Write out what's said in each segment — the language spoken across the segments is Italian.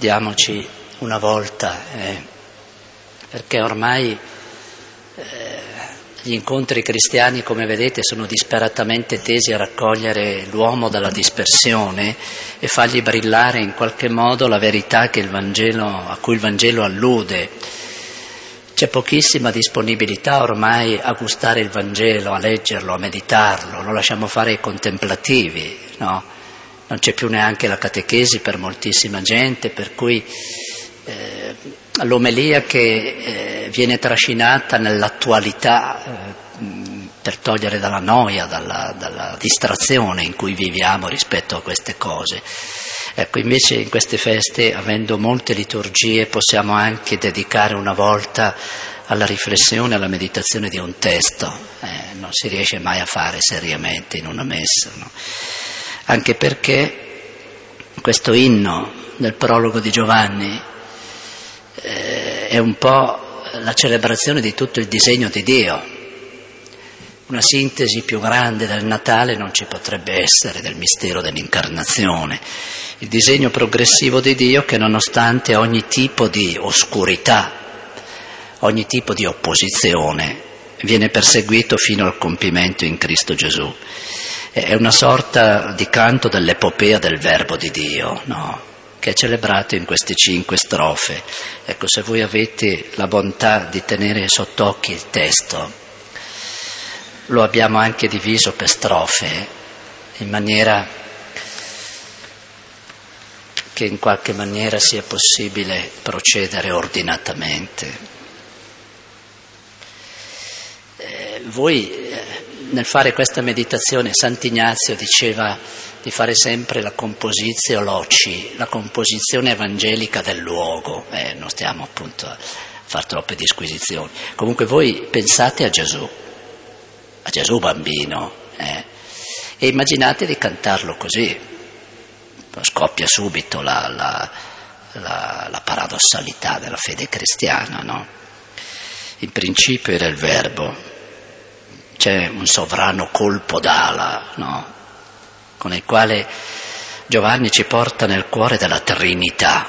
ricordiamoci una volta, perché ormai gli incontri cristiani, come vedete, sono disperatamente tesi a raccogliere l'uomo dalla dispersione e fargli brillare in qualche modo la verità che a cui il Vangelo allude. C'è pochissima disponibilità ormai a gustare il Vangelo, a leggerlo, a meditarlo, lo lasciamo fare ai contemplativi, no? Non c'è più neanche la catechesi per moltissima gente, per cui l'omelia che viene trascinata nell'attualità per togliere dalla noia, dalla distrazione in cui viviamo rispetto a queste cose. Ecco, invece in queste feste, avendo molte liturgie, possiamo anche dedicare una volta alla riflessione, alla meditazione di un testo. Non si riesce mai a fare seriamente in una messa, no? Anche perché questo inno del prologo di Giovanni è un po' la celebrazione di tutto il disegno di Dio. Una sintesi più grande del Natale non ci potrebbe essere, del mistero dell'incarnazione. Il disegno progressivo di Dio che, nonostante ogni tipo di oscurità, ogni tipo di opposizione, viene perseguito fino al compimento in Cristo Gesù. È una sorta di canto dell'epopea del Verbo di Dio, no? Che è celebrato in queste 5 strofe. Ecco, se voi avete la bontà di tenere sott'occhi il testo, lo abbiamo anche diviso per strofe, in maniera che in qualche maniera sia possibile procedere ordinatamente. Voi nel fare questa meditazione, Sant'Ignazio diceva di fare sempre la compositio loci, la composizione evangelica del luogo. Non stiamo appunto a fare troppe disquisizioni. Comunque voi pensate a Gesù bambino, e immaginate di cantarlo così. Scoppia subito la paradossalità della fede cristiana, no? In principio era il Verbo. C'è un sovrano colpo d'ala, no? Con il quale Giovanni ci porta nel cuore della Trinità,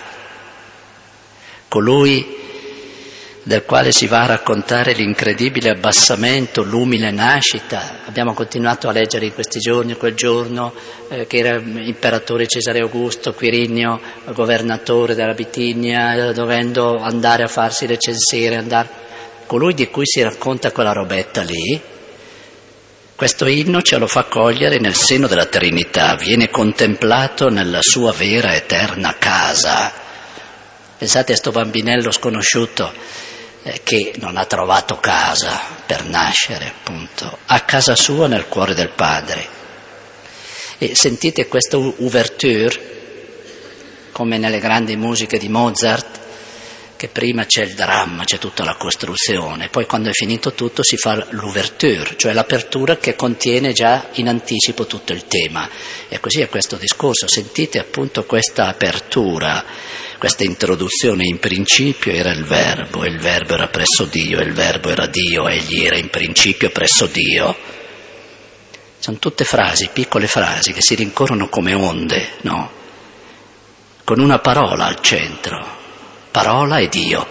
colui del quale si va a raccontare l'incredibile abbassamento, l'umile nascita. Abbiamo continuato a leggere in questi giorni, quel giorno che era imperatore Cesare Augusto, Quirinio, governatore della Bitinia, dovendo andare a farsi le censiere, colui di cui si racconta quella robetta lì. Questo inno ce lo fa cogliere nel seno della Trinità, viene contemplato nella sua vera eterna casa. Pensate a sto bambinello sconosciuto che non ha trovato casa per nascere, appunto, a casa sua nel cuore del Padre. E sentite questa ouverture, come nelle grandi musiche di Mozart, che prima c'è il dramma, c'è tutta la costruzione, poi quando è finito tutto si fa l'ouverture, cioè l'apertura che contiene già in anticipo tutto il tema. E così è questo discorso, sentite appunto questa apertura, questa introduzione. In principio era il Verbo, e il Verbo era presso Dio, e il Verbo era Dio, egli era in principio presso Dio. Sono tutte frasi, piccole frasi, che si rincorrono come onde, no? Con una parola al centro. Parola e Dio,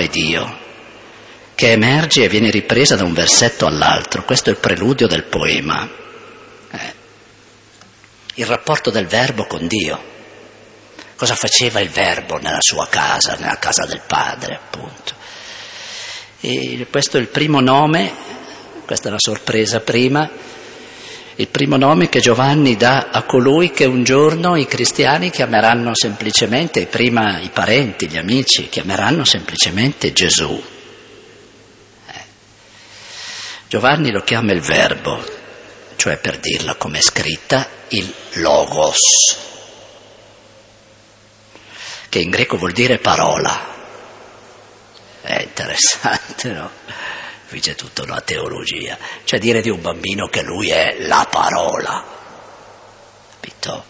che emerge e viene ripresa da un versetto all'altro. Questo è il preludio del poema. Il rapporto del Verbo con Dio. Cosa faceva il Verbo nella sua casa, nella casa del Padre, appunto. E questo è il primo nome, questa è la sorpresa prima, il primo nome che Giovanni dà a colui che un giorno i cristiani chiameranno semplicemente, prima i parenti, gli amici, chiameranno semplicemente Gesù. Giovanni lo chiama il Verbo, cioè, per dirla come è scritta, il Logos, che in greco vuol dire parola. È interessante, no? Qui c'è tutta una teologia, cioè dire di un bambino che lui è la parola, capito?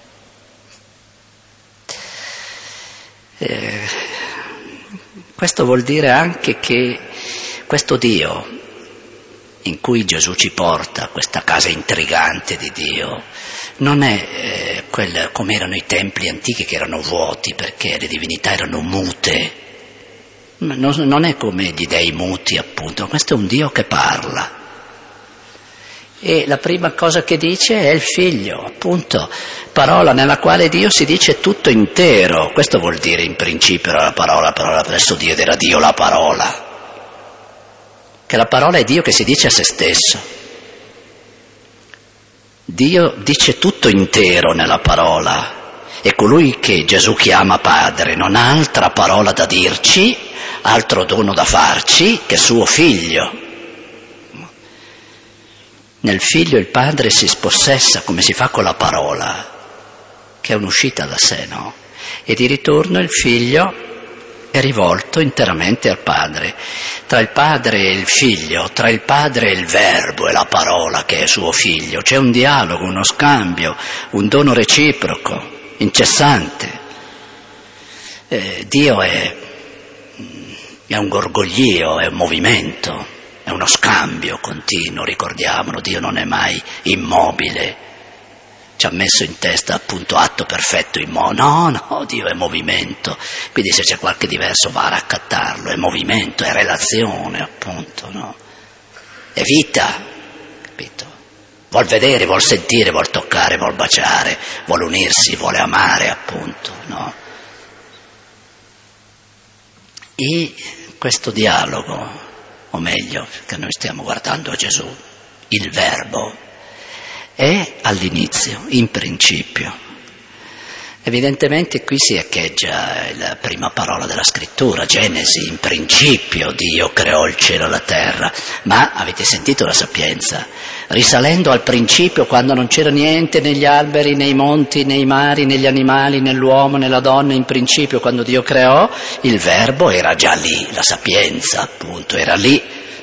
Questo vuol dire anche che questo Dio in cui Gesù ci porta, questa casa intrigante di Dio, non è come erano i templi antichi che erano vuoti perché le divinità erano mute. Non è come gli dei muti, appunto, questo è un Dio che parla. E la prima cosa che dice è il figlio, appunto, parola nella quale Dio si dice tutto intero. Questo vuol dire in principio era la parola presso Dio ed era Dio la parola. Che la parola è Dio che si dice a se stesso. Dio dice tutto intero nella parola e colui che Gesù chiama Padre non ha altra parola da dirci, altro dono da farci che suo figlio. Nel figlio il padre si spossessa come si fa con la parola, che è un'uscita da sé, no? E di ritorno il figlio è rivolto interamente al padre. Tra il padre e il figlio, tra il padre e il verbo e la parola che è suo figlio, c'è un dialogo, uno scambio, un dono reciproco, incessante. Dio è un gorgoglio, è un movimento. È uno scambio continuo, ricordiamolo, Dio non è mai immobile, ci ha messo in testa appunto atto perfetto no, Dio è movimento, quindi se c'è qualche diverso va a raccattarlo, è movimento, è relazione appunto, no? È vita, capito? Vuol vedere, vuol sentire, vuol toccare, vuol baciare, vuole unirsi, vuole amare appunto, no? E questo dialogo, o meglio, che noi stiamo guardando a Gesù, il verbo, è all'inizio, in principio. Evidentemente qui si echeggia la prima parola della scrittura, Genesi, in principio Dio creò il cielo e la terra, ma avete sentito la sapienza? Risalendo al principio, quando non c'era niente, negli alberi, nei monti, nei mari, negli animali, nell'uomo, nella donna, in principio, quando Dio creò, il verbo era già lì, la sapienza appunto era lì.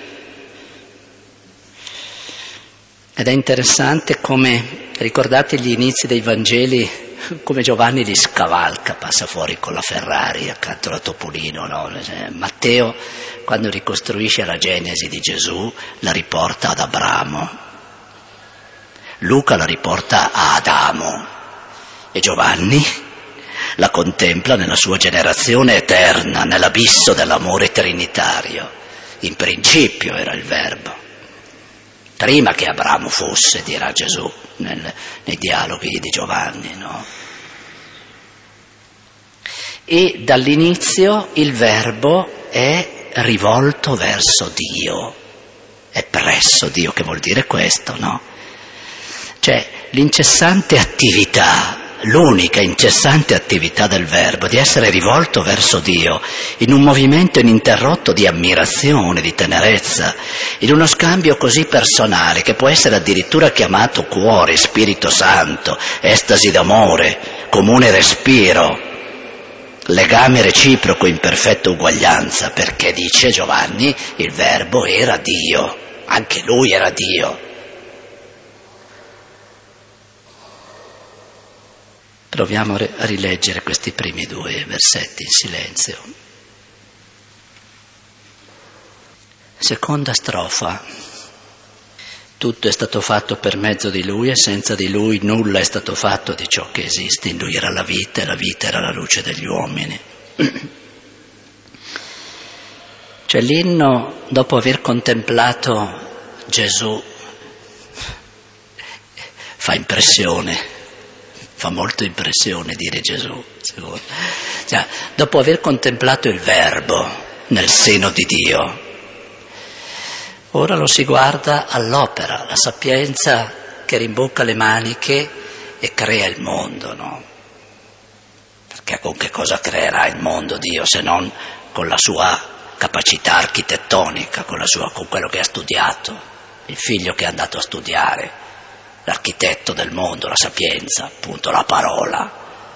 Ed è interessante come, ricordate gli inizi dei Vangeli, come Giovanni li scavalca, passa fuori con la Ferrari accanto alla Topolino, no? Matteo, quando ricostruisce la Genesi di Gesù, la riporta ad Abramo. Luca la riporta a Adamo e Giovanni la contempla nella sua generazione eterna, nell'abisso dell'amore trinitario. In principio era il Verbo, prima che Abramo fosse, dirà Gesù nei dialoghi di Giovanni, no? E dall'inizio il Verbo è rivolto verso Dio, è presso Dio, che vuol dire questo, no? Cioè l'incessante attività, l'unica incessante attività del Verbo di essere rivolto verso Dio in un movimento ininterrotto di ammirazione, di tenerezza, in uno scambio così personale che può essere addirittura chiamato cuore, Spirito Santo, estasi d'amore, comune respiro, legame reciproco in perfetta uguaglianza, perché dice Giovanni il Verbo era Dio, anche lui era Dio. Proviamo a rileggere questi primi due versetti in silenzio. Seconda strofa. Tutto è stato fatto per mezzo di Lui e senza di Lui nulla è stato fatto di ciò che esiste. In Lui era la vita e la vita era la luce degli uomini. Cioè l'inno, dopo aver contemplato Gesù, fa impressione. Fa molto impressione dire Gesù, secondo. Cioè, dopo aver contemplato il Verbo nel seno di Dio, ora lo si guarda all'opera, la sapienza che rimbocca le maniche e crea il mondo, no? Perché con che cosa creerà il mondo Dio se non con la sua capacità architettonica, con quello che ha studiato, il figlio che è andato a studiare. L'architetto del mondo, la sapienza, appunto la parola.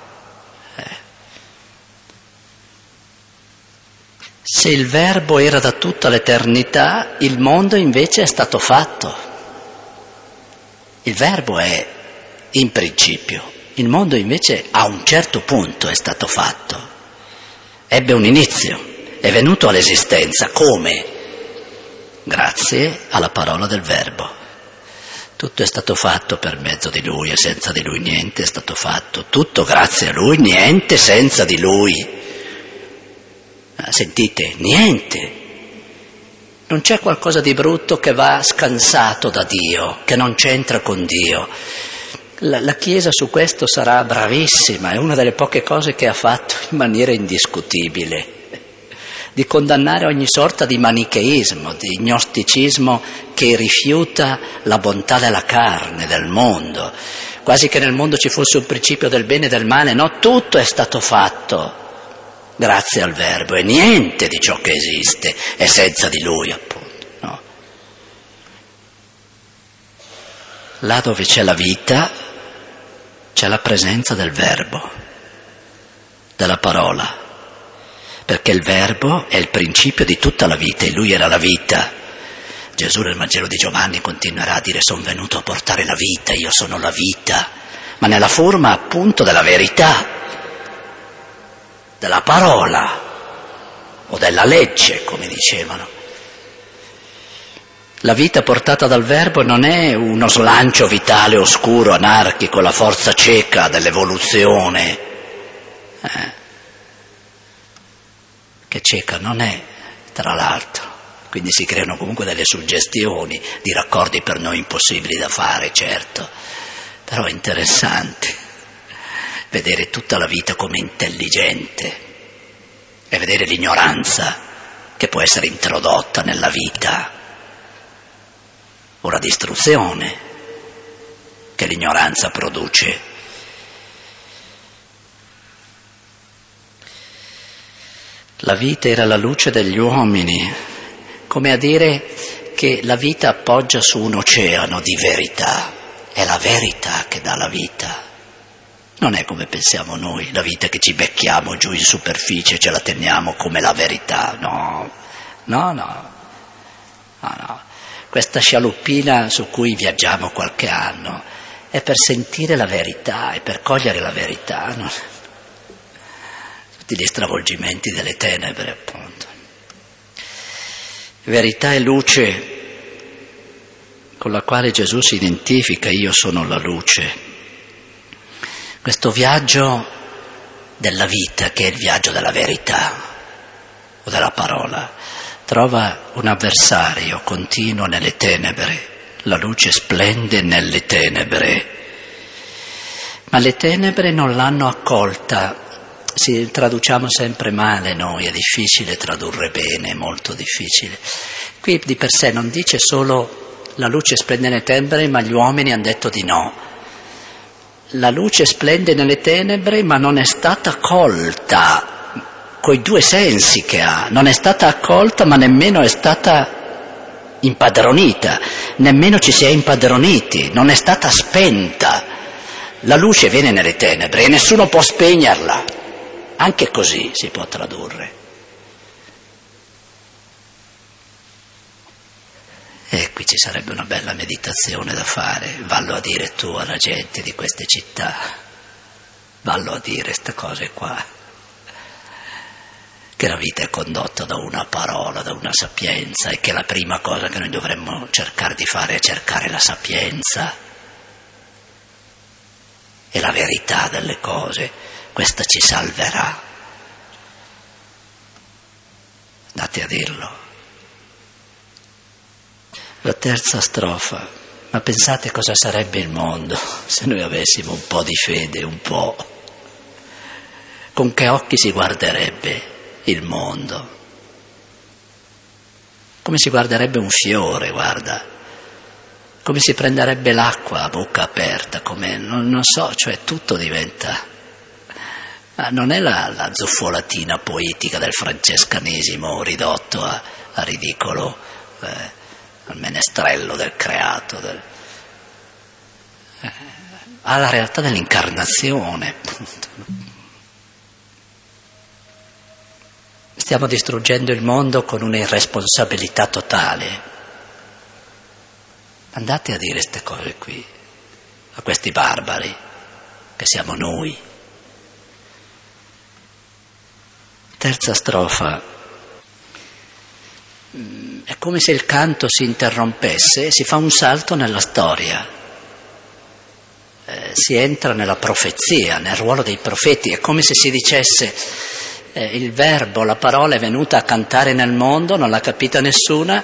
Se il Verbo era da tutta l'eternità, il mondo invece è stato fatto. Il Verbo è in principio, il mondo invece a un certo punto è stato fatto. Ebbe un inizio, è venuto all'esistenza come? Grazie alla parola del Verbo. Tutto è stato fatto per mezzo di Lui e senza di Lui niente è stato fatto. Tutto grazie a Lui, niente senza di Lui. Sentite, niente. Non c'è qualcosa di brutto che va scansato da Dio, che non c'entra con Dio. La Chiesa su questo sarà bravissima, è una delle poche cose che ha fatto in maniera indiscutibile, di condannare ogni sorta di manicheismo, di gnosticismo che rifiuta la bontà della carne, del mondo, quasi che nel mondo ci fosse un principio del bene e del male. No, tutto è stato fatto grazie al Verbo e niente di ciò che esiste è senza di Lui, appunto. No. Là dove c'è la vita c'è la presenza del Verbo, della parola, perché il Verbo è il principio di tutta la vita e Lui era la vita. Gesù nel Vangelo di Giovanni continuerà a dire: sono venuto a portare la vita, io sono la vita, ma nella forma appunto della verità, della parola o della legge, come dicevano. La vita portata dal Verbo non è uno slancio vitale oscuro, anarchico, la forza cieca dell'evoluzione, che cieca non è, tra l'altro. Quindi si creano comunque delle suggestioni di raccordi per noi impossibili da fare, certo, però è interessante vedere tutta la vita come intelligente e vedere l'ignoranza che può essere introdotta nella vita, o la distruzione che l'ignoranza produce. La vita era la luce degli uomini, come a dire che la vita appoggia su un oceano di verità, è la verità che dà la vita. Non è come pensiamo noi, la vita che ci becchiamo giù in superficie, ce la teniamo come la verità, no. Questa scialuppina su cui viaggiamo qualche anno è per sentire la verità e per cogliere la verità, no? Tutti gli stravolgimenti delle tenebre, appunto. Verità e luce con la quale Gesù si identifica: io sono la luce. Questo viaggio della vita, che è il viaggio della verità o della parola, trova un avversario continuo nelle tenebre. La luce splende nelle tenebre, ma le tenebre non l'hanno accolta. Traduciamo sempre male noi, è difficile tradurre bene, è molto difficile. Qui di per sé non dice solo la luce splende nelle tenebre, ma gli uomini hanno detto di no. La luce splende nelle tenebre, ma non è stata colta coi due sensi che ha. Non è stata accolta, ma nemmeno è stata impadronita, nemmeno ci si è impadroniti, non è stata spenta. La luce viene nelle tenebre e nessuno può spegnerla. Anche così si può tradurre. E qui ci sarebbe una bella meditazione da fare. Vallo a dire tu alla gente di queste città, vallo a dire queste cose qua, che la vita è condotta da una parola, da una sapienza, e che la prima cosa che noi dovremmo cercare di fare è cercare la sapienza e la verità delle cose. Questa ci salverà. Andate a dirlo. La terza strofa: ma pensate cosa sarebbe il mondo se noi avessimo un po' di fede, un po'. Con che occhi si guarderebbe il mondo? Come si guarderebbe un fiore, guarda. Come si prenderebbe l'acqua a bocca aperta, come, non so, cioè tutto diventa... non è la zuffolatina poetica del francescanesimo ridotto a ridicolo, al menestrello del creato, alla realtà dell'incarnazione, appunto. Stiamo distruggendo il mondo con una irresponsabilità totale. Andate a dire queste cose qui a questi barbari che siamo noi. Terza strofa: è come se il canto si interrompesse e si fa un salto nella storia. Si entra nella profezia, nel ruolo dei profeti, è come se si dicesse il verbo, la parola è venuta a cantare nel mondo, non l'ha capito nessuno,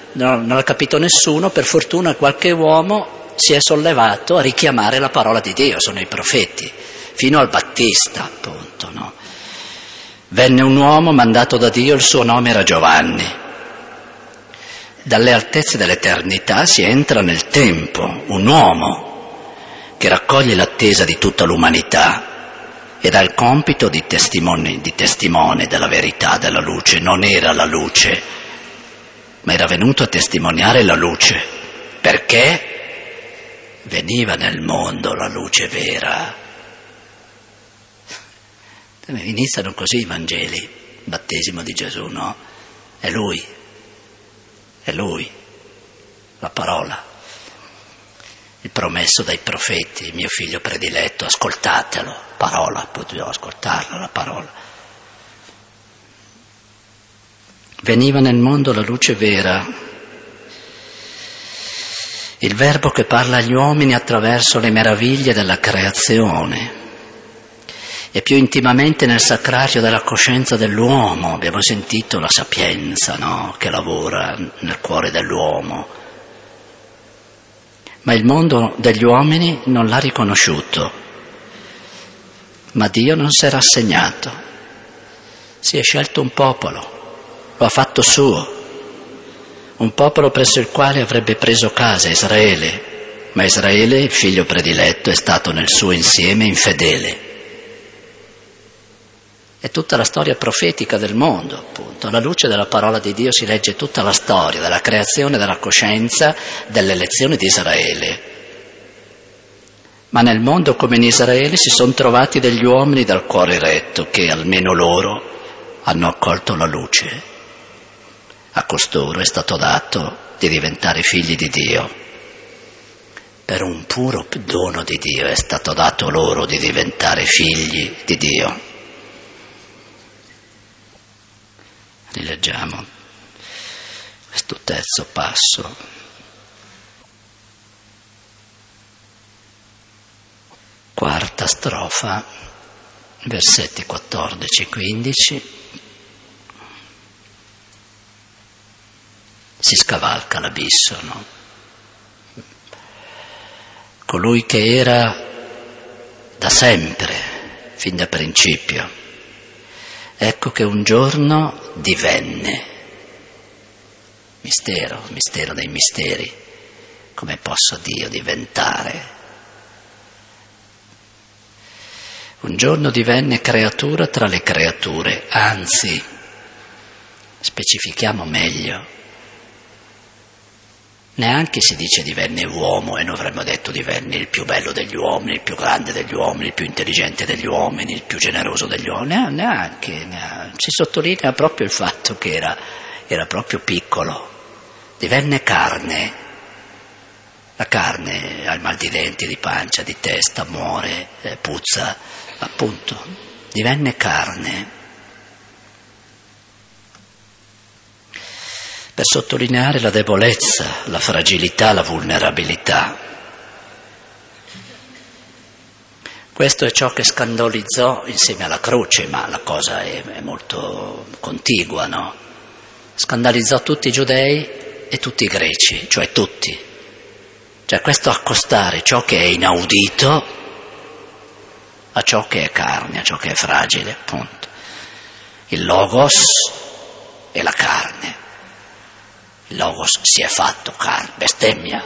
per fortuna qualche uomo si è sollevato a richiamare la parola di Dio, sono i profeti, fino al Battista appunto, no? Venne un uomo mandato da Dio, il suo nome era Giovanni. Dalle altezze dell'eternità si entra nel tempo, un uomo che raccoglie l'attesa di tutta l'umanità ed ha il compito di testimone della verità, della luce. Non era la luce, ma era venuto a testimoniare la luce, perché veniva nel mondo la luce vera. Iniziano così i Vangeli, il battesimo di Gesù, no? È Lui, la parola, il promesso dai profeti, il mio figlio prediletto, ascoltatelo, parola, dobbiamo ascoltarla, la parola. Veniva nel mondo la luce vera, il verbo che parla agli uomini attraverso le meraviglie della creazione e più intimamente nel sacrario della coscienza dell'uomo. Abbiamo sentito la sapienza, no? Che lavora nel cuore dell'uomo. Ma il mondo degli uomini non l'ha riconosciuto, ma Dio non si è rassegnato, si è scelto un popolo, lo ha fatto suo, un popolo presso il quale avrebbe preso casa, Israele, ma Israele, il figlio prediletto, è stato nel suo insieme infedele. È tutta la storia profetica del mondo, appunto. Alla luce della parola di Dio si legge tutta la storia della creazione, della coscienza, dell'elezione di Israele. Ma nel mondo come in Israele si sono trovati degli uomini dal cuore retto che almeno loro hanno accolto la luce. A costoro è stato dato di diventare figli di Dio. Per un puro dono di Dio è stato dato loro di diventare figli di Dio. Rileggiamo questo terzo passo. Quarta strofa, versetti 14-15. Si scavalca l'abisso, no? Colui che era da sempre, fin da principio, ecco che un giorno divenne. Mistero dei misteri. Come possa Dio diventare? Un giorno divenne creatura tra le creature, anzi, specifichiamo meglio, neanche si dice divenne uomo e noi avremmo detto divenne il più bello degli uomini, il più grande degli uomini, il più intelligente degli uomini, il più generoso degli uomini, neanche. Si sottolinea proprio il fatto che era proprio piccolo, divenne carne. La carne ha il mal di denti, di pancia, di testa, muore, puzza, appunto, divenne carne. Per sottolineare la debolezza, la fragilità, la vulnerabilità. Questo è ciò che scandalizzò insieme alla croce, ma la cosa è molto contigua, no? Scandalizzò tutti i giudei e tutti i greci, cioè tutti. Cioè questo accostare ciò che è inaudito a ciò che è carne, a ciò che è fragile, appunto. Il Logos e la carne. Il Logos si è fatto carne, bestemmia.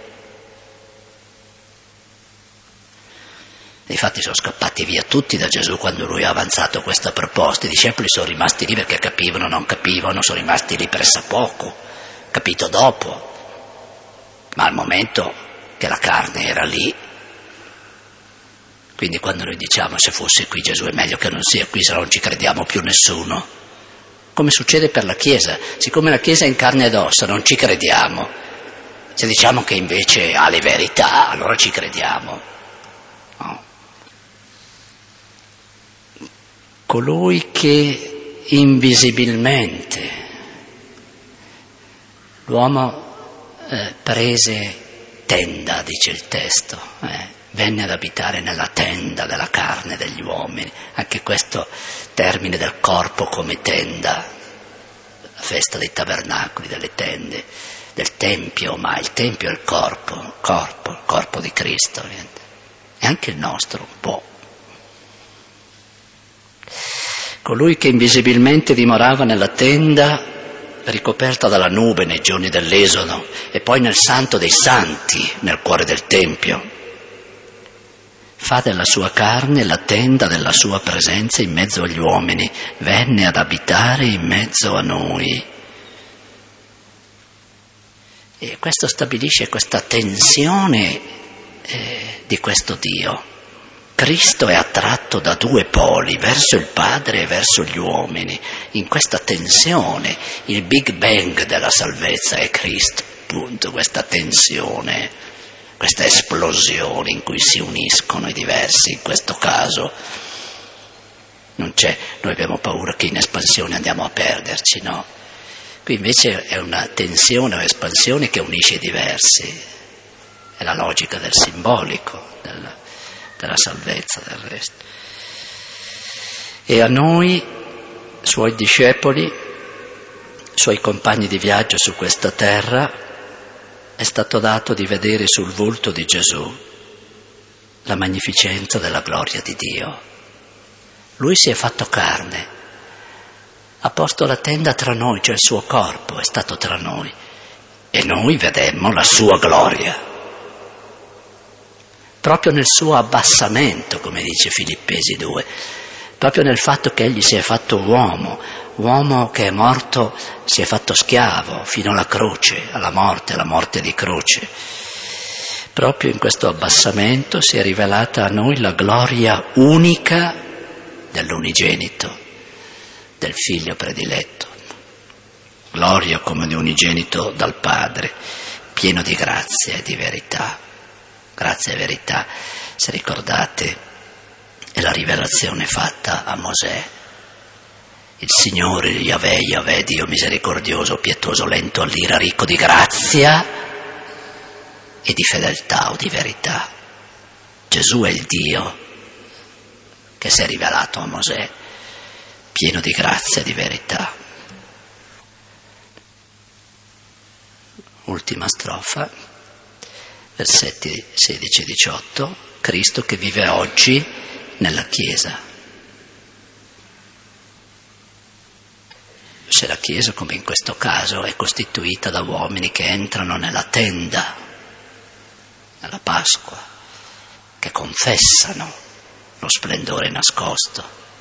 Infatti sono scappati via tutti da Gesù quando lui ha avanzato questa proposta. I discepoli sono rimasti lì perché capivano, non capivano, sono rimasti lì pressappoco, capito dopo. Ma al momento che la carne era lì, quindi quando noi diciamo se fosse qui Gesù è meglio che non sia qui, se no non ci crediamo più nessuno. Come succede per la Chiesa, siccome la Chiesa è in carne ed ossa non ci crediamo, se diciamo che invece ha le verità allora ci crediamo. No. Colui che invisibilmente L'uomo prese tenda, dice il testo, venne ad abitare nella tenda della carne degli uomini. Anche questo termine del corpo come tenda, la festa dei tabernacoli, delle tende, del Tempio, ma il Tempio è il corpo di Cristo, e anche il nostro un po'. Colui che invisibilmente dimorava nella tenda ricoperta dalla nube nei giorni dell'Esodo e poi nel Santo dei Santi, nel cuore del Tempio, fa della sua carne la tenda della sua presenza in mezzo agli uomini, venne ad abitare in mezzo a noi. E questo stabilisce questa tensione di questo Dio. Cristo è attratto da due poli, verso il Padre e verso gli uomini. In questa tensione, il Big Bang della salvezza è Cristo, appunto, questa tensione, questa esplosione in cui si uniscono i diversi. In questo caso non c'è, noi abbiamo paura che in espansione andiamo a perderci, no? Qui invece è una tensione o espansione che unisce i diversi, è la logica del simbolico, della salvezza del resto. E a noi, suoi discepoli, suoi compagni di viaggio su questa terra, è stato dato di vedere sul volto di Gesù la magnificenza della gloria di Dio. Lui si è fatto carne, ha posto la tenda tra noi, cioè il suo corpo è stato tra noi, e noi vedemmo la sua gloria. Proprio nel suo abbassamento, come dice Filippesi 2, proprio nel fatto che egli si è fatto uomo che è morto, si è fatto schiavo fino alla croce, alla morte di croce. Proprio in questo abbassamento si è rivelata a noi la gloria unica dell'unigenito, del figlio prediletto. Gloria come di unigenito dal Padre, pieno di grazia e di verità. Grazia e verità, se ricordate, è la rivelazione fatta a Mosè. Il Signore, Yahweh, Dio misericordioso, pietoso, lento all'ira, ricco di grazia e di fedeltà o di verità. Gesù è il Dio che si è rivelato a Mosè, pieno di grazia e di verità. Ultima strofa. Versetti 16 e 18, Cristo che vive oggi nella Chiesa. Se la Chiesa, come in questo caso, è costituita da uomini che entrano nella tenda, nella Pasqua, che confessano lo splendore nascosto.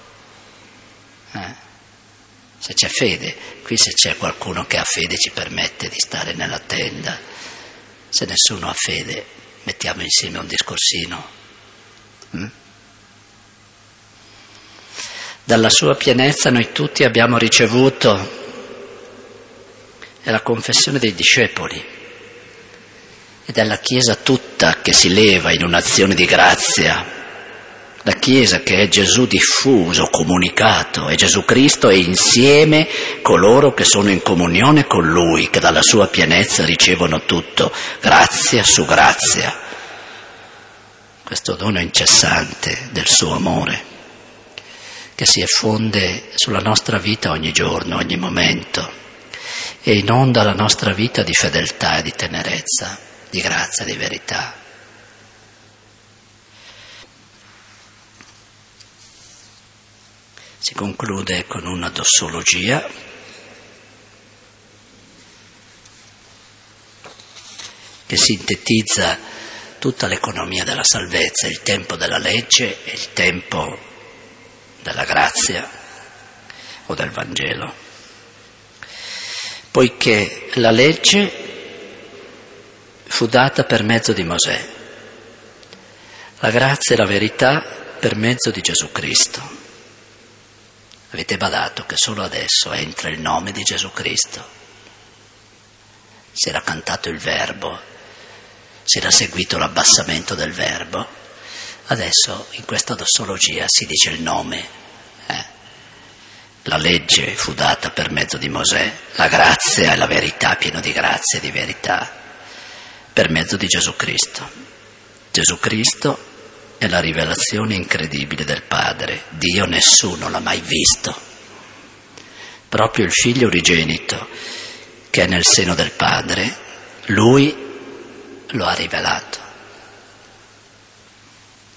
Se c'è fede, qui se c'è qualcuno che ha fede ci permette di stare nella tenda. Se nessuno ha fede, mettiamo insieme un discorsino. Dalla sua pienezza noi tutti abbiamo ricevuto, è la confessione dei discepoli, ed è la Chiesa tutta che si leva in un'azione di grazia. La Chiesa che è Gesù diffuso, comunicato, è Gesù Cristo e insieme coloro che sono in comunione con Lui, che dalla sua pienezza ricevono tutto, grazia su grazia. Questo dono incessante del suo amore, che si effonde sulla nostra vita ogni giorno, ogni momento, e inonda la nostra vita di fedeltà e di tenerezza, di grazia e di verità. Si conclude con una dossologia che sintetizza tutta l'economia della salvezza, il tempo della legge e il tempo della grazia o del Vangelo. Poiché la legge fu data per mezzo di Mosè, la grazia e la verità per mezzo di Gesù Cristo. Avete badato che solo adesso entra il nome di Gesù Cristo. Si era cantato il Verbo, si era seguito l'abbassamento del Verbo. Adesso in questa dossologia si dice il nome. La legge fu data per mezzo di Mosè, la grazia e la verità, pieno di grazia e di verità, per mezzo di Gesù Cristo. Gesù Cristo è la rivelazione incredibile del Padre. Dio nessuno l'ha mai visto. Proprio il Figlio unigenito, che è nel seno del Padre, Lui lo ha rivelato.